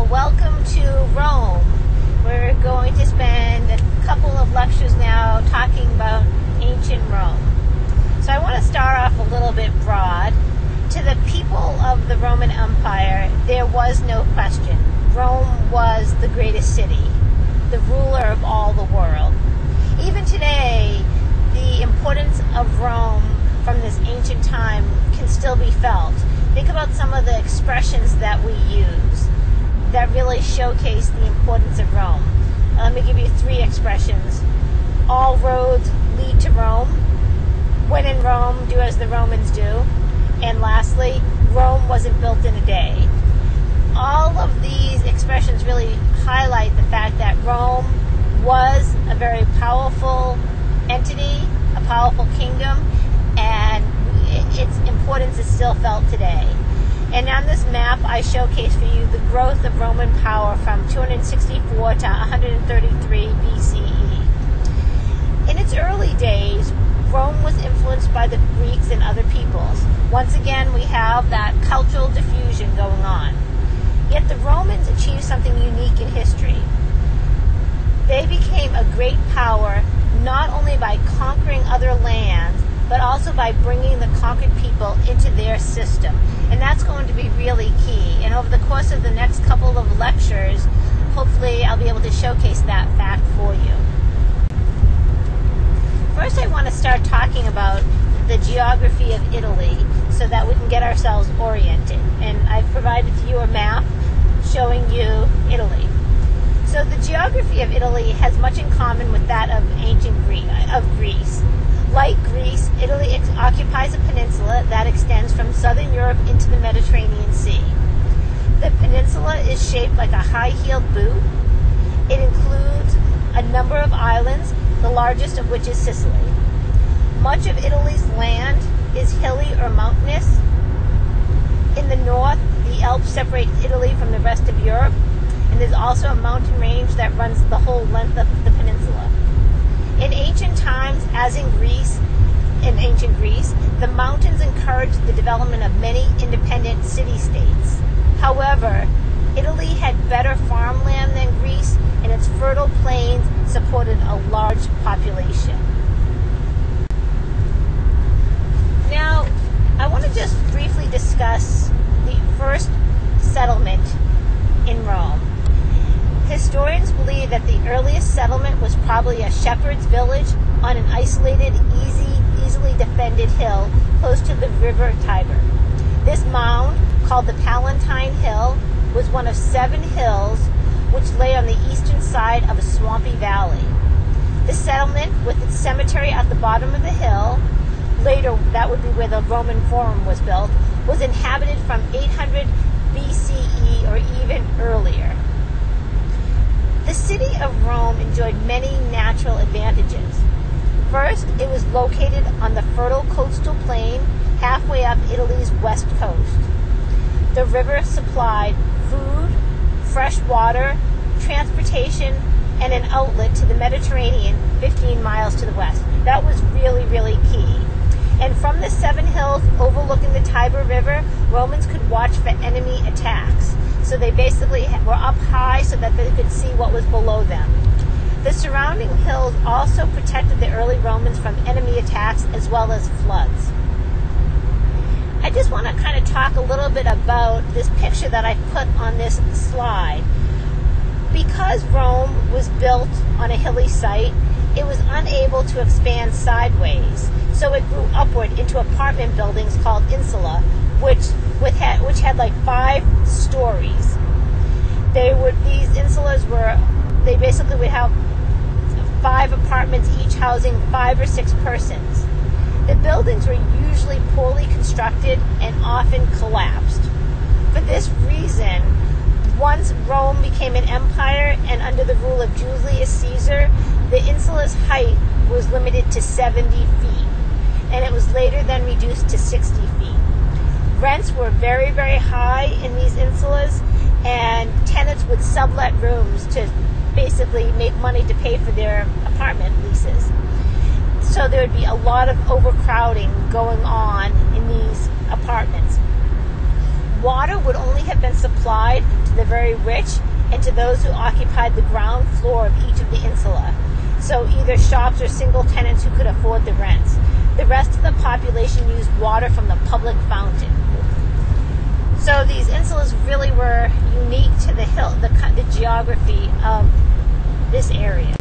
welcome to Rome. We're going to spend a couple of lectures now talking about ancient Rome. So I want to start off a little bit broad. To the people of the Roman Empire, there was no question. Rome was the greatest city, the ruler of all the world. Even today, the importance of Rome from this ancient time can still be felt. Think about some of the expressions that we use that really showcase the importance of Rome. Let me give you three expressions. All roads lead to Rome. When in Rome, do as the Romans do. And lastly, Rome wasn't built in a day. All of these expressions really highlight the fact that Rome was a very powerful entity, a powerful kingdom, and its importance is still felt today. And on this map, I showcase for you the growth of Roman power from 264 to 133 BCE. In its early days, Rome was influenced by the Greeks and other peoples. Once again, we have that cultural diffusion going on. Yet the Romans achieved something unique in history. They became a great power not only by conquering other lands, but also by bringing the conquered people into their system. And that's going to be really key. And over the course of the next couple of lectures, hopefully I'll be able to showcase that fact for you. First, I want to start talking about the geography of Italy so that we can get ourselves oriented. And I've provided to you a map showing you Italy. So the geography of Italy has much in common with that of ancient Greece. Like Greece, Italy occupies a peninsula that extends from southern Europe into the Mediterranean Sea. The peninsula is shaped like a high-heeled boot. It includes a number of islands, the largest of which is Sicily. Much of Italy's land is hilly or mountainous. In the north, the Alps separate Italy from the rest of Europe, and there's also a mountain range that runs the whole length of the peninsula. In ancient times, as in ancient Greece, the mountains encouraged the development of many independent city-states. However, Italy had better farmland than Greece, and its fertile plains supported a large population. Now, I want to just briefly discuss the first settlement in Rome. Historians believe that the earliest settlement was probably a shepherd's village on an isolated, easily defended hill close to the river Tiber. This mound, called the Palatine Hill, was one of 7 hills which lay on the eastern side of a swampy valley. The settlement, with its cemetery at the bottom of the hill, later that would be where the Roman Forum was built, was inhabited from 800 BCE or even earlier. The city of Rome enjoyed many natural advantages. First, it was located on the fertile coastal plain halfway up Italy's west coast. The river supplied food, fresh water, transportation, and an outlet to the Mediterranean 15 miles to the west. That was really, really key. And from the 7 hills overlooking the Tiber River, Romans could watch for enemy attacks. So they basically were up high so that they could see what was below them. The surrounding hills also protected the early Romans from enemy attacks as well as floods. I just want to kind of talk a little bit about this picture that I put on this slide. Because Rome was built on a hilly site, it was unable to expand sideways. So it grew upward into apartment buildings called insula, which had like 5 stories. These insulas they basically would have 5 apartments, each housing 5 or 6 persons. The buildings were usually poorly constructed and often collapsed. For this reason, once Rome became an empire and under the rule of Julius Caesar, the insula's height was limited to 70 feet, and it was later then reduced to 60 feet. Rents were very, very high in these insulas, and tenants would sublet rooms to basically make money to pay for their apartment leases. So there would be a lot of overcrowding going on in these apartments. Water would only have been supplied to the very rich and to those who occupied the ground floor of each of the insula. So either shops or single tenants who could afford the rents. The rest of the population used water from the public fountain. So these insulas really were unique to the geography of this area.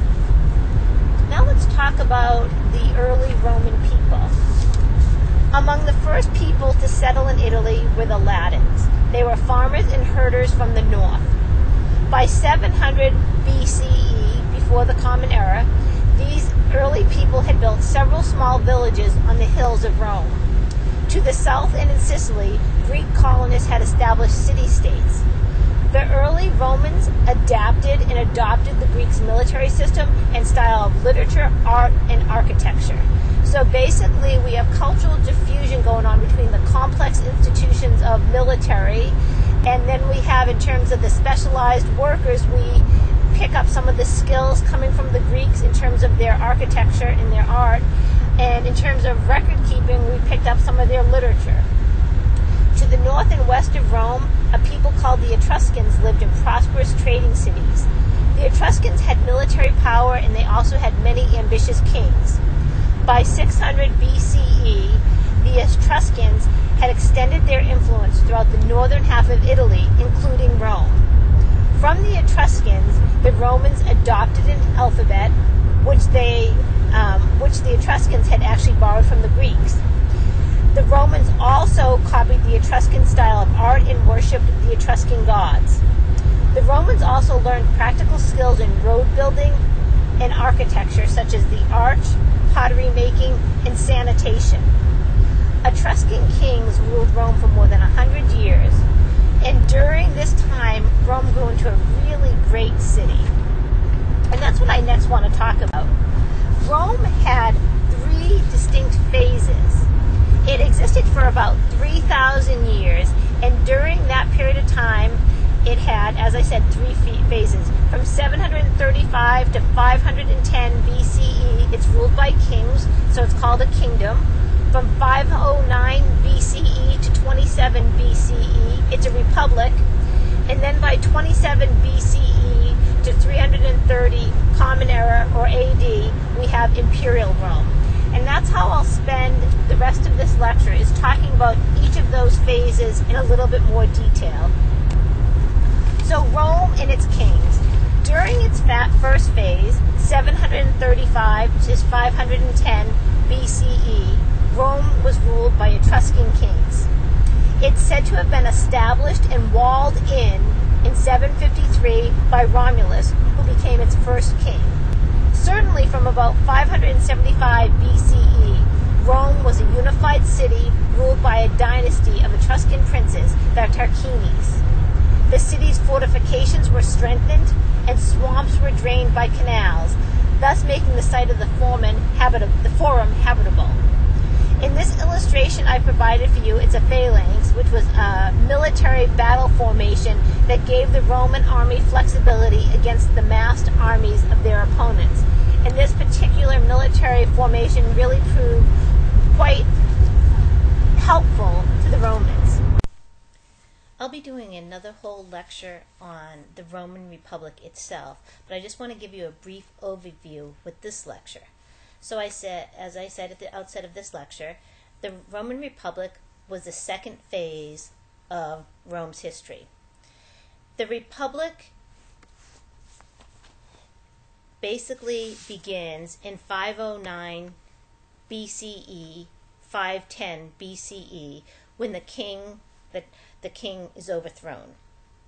Now let's talk about the early Roman people. Among the first people to settle in Italy were the Latins. They were farmers and herders from the north. By 700 BCE, before the Common Era, these early people had built several small villages on the hills of Rome. To the south and in Sicily, Greek colonists had established city-states. The early Romans adapted and adopted the Greeks' military system and style of literature, art, and architecture. So basically, we have cultural diffusion going on between the complex institutions of military, and then we have, in terms of the specialized workers, we pick up some of the skills coming from the Greeks in terms of their architecture and their art, and in terms of record keeping, we picked up some of their literature. To the north and west of Rome, a people called the Etruscans lived in prosperous trading cities. The Etruscans had military power, and they also had many ambitious kings. By 600 BCE, the Etruscans had extended their influence throughout the northern half of Italy, including Rome. From the Etruscans, the Romans adopted an alphabet, which the Etruscans had actually borrowed from the Greeks. The Romans also copied the Etruscan style of art and worshipped the Etruscan gods. The Romans also learned practical skills in road building and architecture, such as the arch, pottery making, and sanitation. Etruscan kings ruled Rome for more than 100 years, and during this time, Rome grew into a really great city. And that's what I next want to talk about. Rome had 3 distinct phases. It existed for about 3,000 years, and during that period of time, it had, as I said, 3 phases. From 735 to 510 BCE, it's ruled by kings, so it's called a kingdom. From 509 BCE to 27 BCE, it's a republic. And then by 27 BCE to 330 Common Era, or AD, we have Imperial Rome. And that's how I'll spend the rest of this lecture, is talking about each of those phases in a little bit more detail. So Rome and its kings. During its first phase, 735 to 510 BCE, Rome was ruled by Etruscan kings. It's said to have been established and walled in 753 by Romulus, who became its first king. Certainly from about 575 BCE, Rome was a unified city ruled by a dynasty of Etruscan princes, the Tarquines. The city's fortifications were strengthened, and swamps were drained by canals, thus making the site of the Forum habitable. In this illustration I provided for you, it's a phalanx, which was a military battle formation that gave the Roman army flexibility against the massed armies of their opponents. And this particular military formation really proved quite helpful to the Romans. I'll be doing another whole lecture on the Roman Republic itself, but I just want to give you a brief overview with this lecture. So as I said at the outset of this lecture, the Roman Republic was the second phase of Rome's history. The Republic basically begins in 509 BCE, 510 BCE, when the king is overthrown.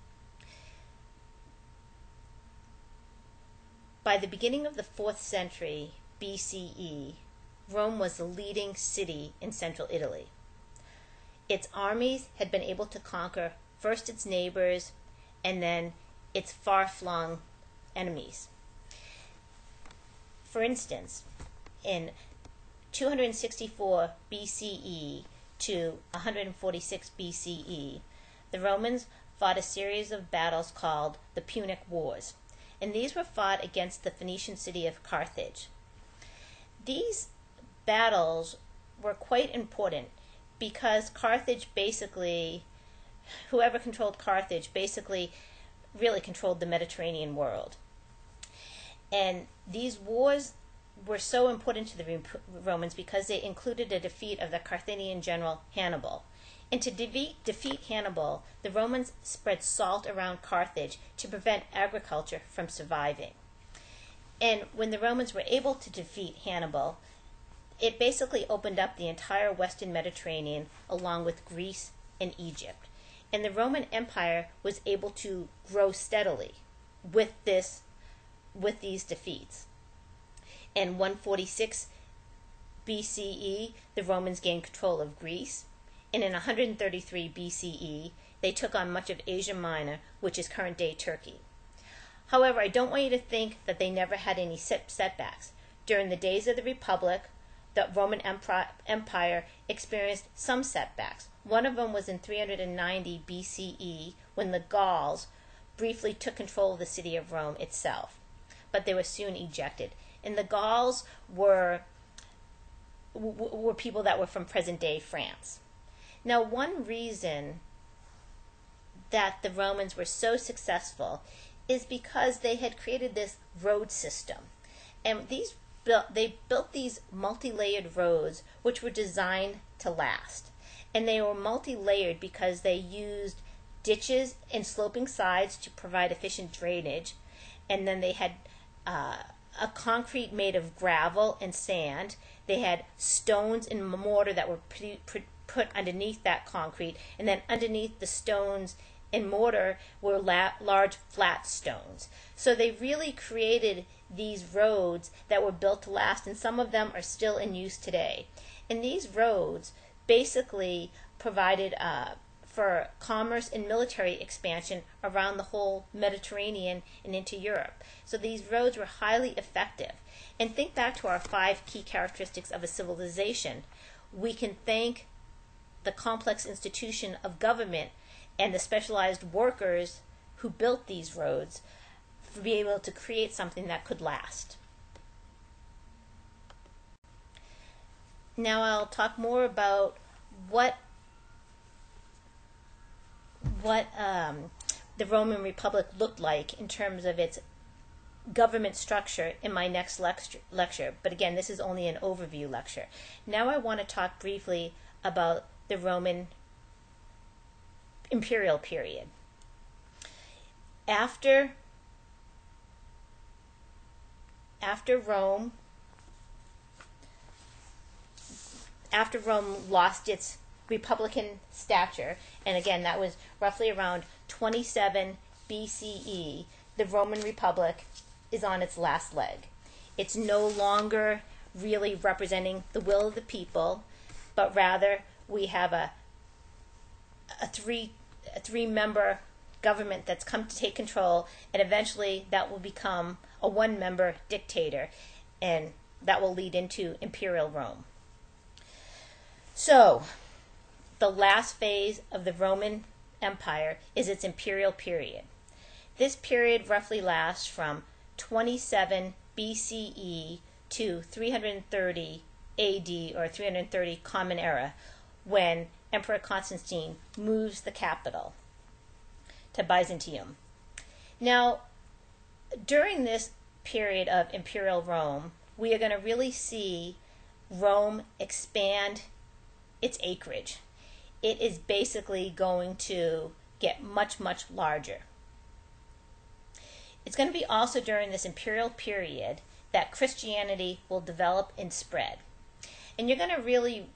By the beginning of the 4th century BCE, Rome was the leading city in central Italy. Its armies had been able to conquer first its neighbors and then its far-flung enemies. For instance, in 264 BCE to 146 BCE, the Romans fought a series of battles called the Punic Wars, and these were fought against the Phoenician city of Carthage. These battles were quite important because Carthage basically whoever controlled Carthage basically really controlled the Mediterranean world. And these wars were so important to the Romans because they included a defeat of the Carthaginian general Hannibal. And to defeat Hannibal, the Romans spread salt around Carthage to prevent agriculture from surviving. And when the Romans were able to defeat Hannibal, it basically opened up the entire Western Mediterranean along with Greece and Egypt. And the Roman Empire was able to grow steadily with these defeats. In 146 BCE, the Romans gained control of Greece. And in 133 BCE, they took on much of Asia Minor, which is current-day Turkey. However, I don't want you to think that they never had any setbacks. During the days of the Republic, the Roman Empire experienced some setbacks. One of them was in 390 BCE when the Gauls briefly took control of the city of Rome itself, but they were soon ejected. And the Gauls were people that were from present-day France. Now, one reason that the Romans were so successful is because they had created this road system. And they built these multi-layered roads which were designed to last. And they were multi-layered because they used ditches and sloping sides to provide efficient drainage. And then they had a concrete made of gravel and sand. They had stones and mortar that were put underneath that concrete. And then underneath the stones and mortar were large flat stones. So they really created these roads that were built to last, and some of them are still in use today. And these roads basically provided for commerce and military expansion around the whole Mediterranean and into Europe. So these roads were highly effective. And think back to our 5 key characteristics of a civilization. We can thank the complex institution of government and the specialized workers who built these roads for being able to create something that could last. Now I'll talk more about what the Roman Republic looked like in terms of its government structure in my next lecture. But again, this is only an overview lecture. Now I want to talk briefly about the Roman imperial period. After Rome lost its republican stature, and again that was roughly around 27 BCE, the Roman Republic is on its last leg. It's no longer really representing the will of the people, but rather we have a three-member government that's come to take control, and eventually that will become a one-member dictator, and that will lead into Imperial Rome. So, the last phase of the Roman Empire is its imperial period. This period roughly lasts from 27 BCE to 330 AD, or 330 Common Era, when Emperor Constantine moves the capital to Byzantium. Now, during this period of Imperial Rome, we are going to really see Rome expand its acreage. It is basically going to get much, much larger. It's going to be also during this imperial period that Christianity will develop and spread. And you're going to really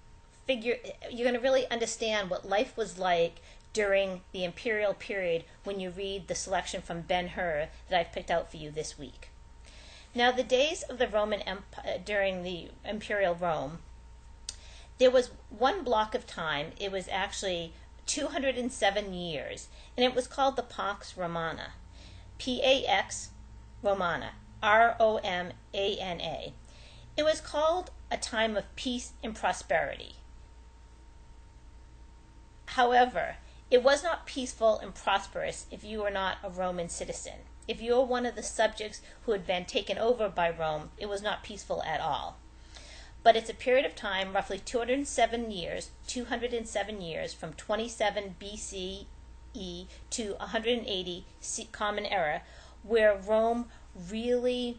understand what life was like during the imperial period when you read the selection from Ben-Hur that I've picked out for you this week. Now, the days of the Roman Empire during the Imperial Rome, there was one block of time. It was actually 207 years, and it was called the Pax Romana. Pax Romana, Romana. It was called a time of peace and prosperity. However, it was not peaceful and prosperous if you were not a Roman citizen. If you were one of the subjects who had been taken over by Rome, it was not peaceful at all. but it's a period of time, roughly 207 years from 27 BCE to 180 Common Era, where Rome really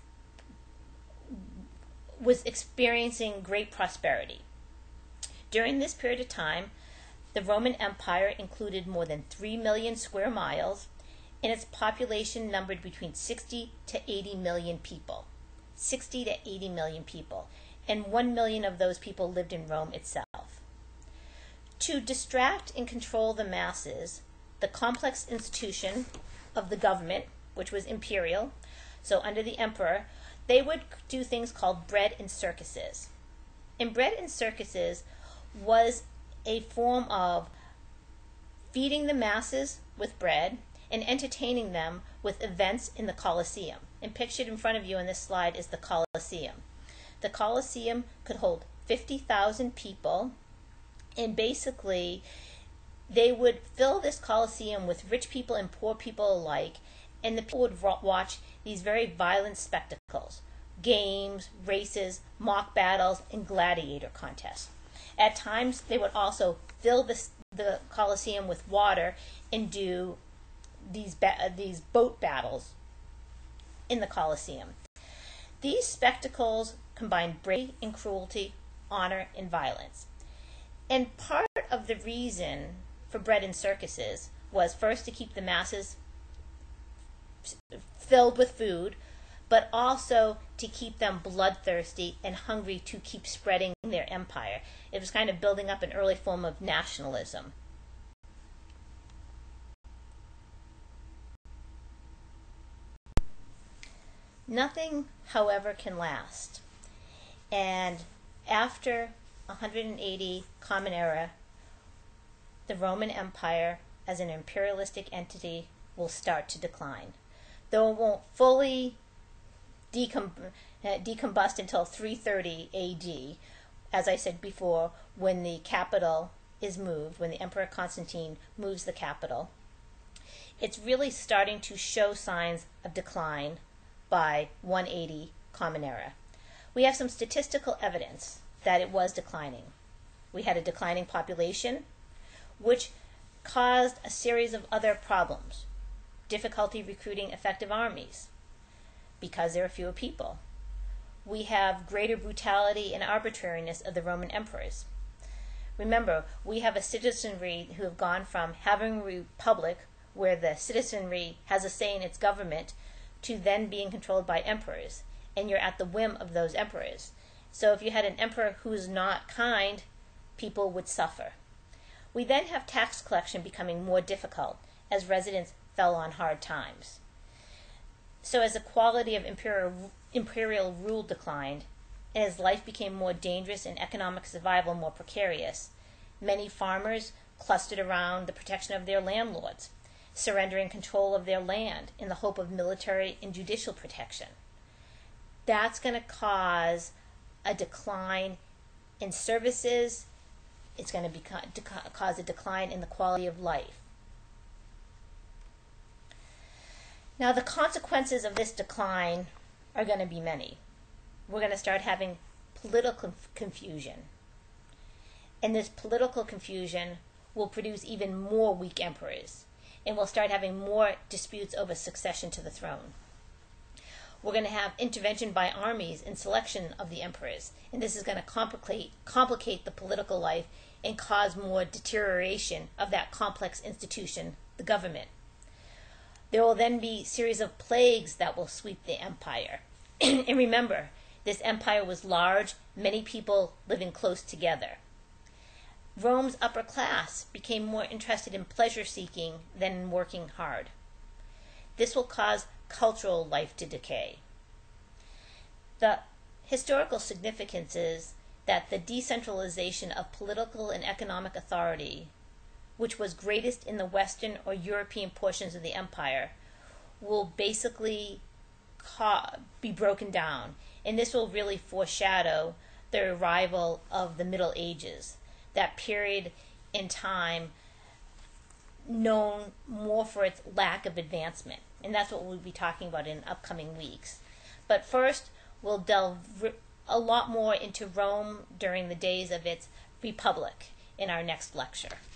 was experiencing great prosperity. During this period of time, the Roman Empire included more than 3 million square miles, and its population numbered between 60 to 80 million people. 60 to 80 million people. And 1 million of those people lived in Rome itself. To distract and control the masses, the complex institution of the government, which was imperial, so under the emperor, they would do things called bread and circuses. And bread and circuses was a form of feeding the masses with bread and entertaining them with events in the Colosseum. And pictured in front of you in this slide is the Colosseum. The Colosseum could hold 50,000 people, and basically they would fill this Colosseum with rich people and poor people alike, and the people would watch these very violent spectacles, games, races, mock battles, and gladiator contests. At times, they would also fill the Colosseum with water and do these boat battles in the Colosseum. These spectacles combined bravery and cruelty, honor and violence. And part of the reason for bread and circuses was first to keep the masses filled with food, but also to keep them bloodthirsty and hungry to keep spreading their empire. It was kind of building up an early form of nationalism. Nothing, however, can last. And after 180 Common Era, the Roman Empire as an imperialistic entity will start to decline. Though it won't fully decombust until 330 AD, as I said before, when the capital is moved, when the Emperor Constantine moves the capital. It's really starting to show signs of decline by 180 Common Era. We have some statistical evidence that it was declining. We had a declining population, which caused a series of other problems. Difficulty recruiting effective armies because there are fewer people. We have greater brutality and arbitrariness of the Roman emperors. Remember, we have a citizenry who have gone from having a republic where the citizenry has a say in its government to then being controlled by emperors, and you're at the whim of those emperors. So if you had an emperor who is not kind, people would suffer. We then have tax collection becoming more difficult as residents fell on hard times. So as the quality of imperial rule declined, and as life became more dangerous and economic survival more precarious, many farmers clustered around the protection of their landlords, surrendering control of their land in the hope of military and judicial protection. That's going to cause a decline in services. It's going to cause a decline in the quality of life. Now, the consequences of this decline are going to be many. We're going to start having political confusion. And this political confusion will produce even more weak emperors. And we'll start having more disputes over succession to the throne. We're going to have intervention by armies in selection of the emperors. And this is going to complicate the political life and cause more deterioration of that complex institution, the government. There will then be a series of plagues that will sweep the empire. And remember, this empire was large, many people living close together. Rome's upper class became more interested in pleasure-seeking than in working hard. This will cause cultural life to decay. The historical significance is that the decentralization of political and economic authority, which was greatest in the Western or European portions of the empire, will basically be broken down. And this will really foreshadow the arrival of the Middle Ages, that period in time known more for its lack of advancement. And that's what we'll be talking about in upcoming weeks. But first, we'll delve a lot more into Rome during the days of its republic in our next lecture.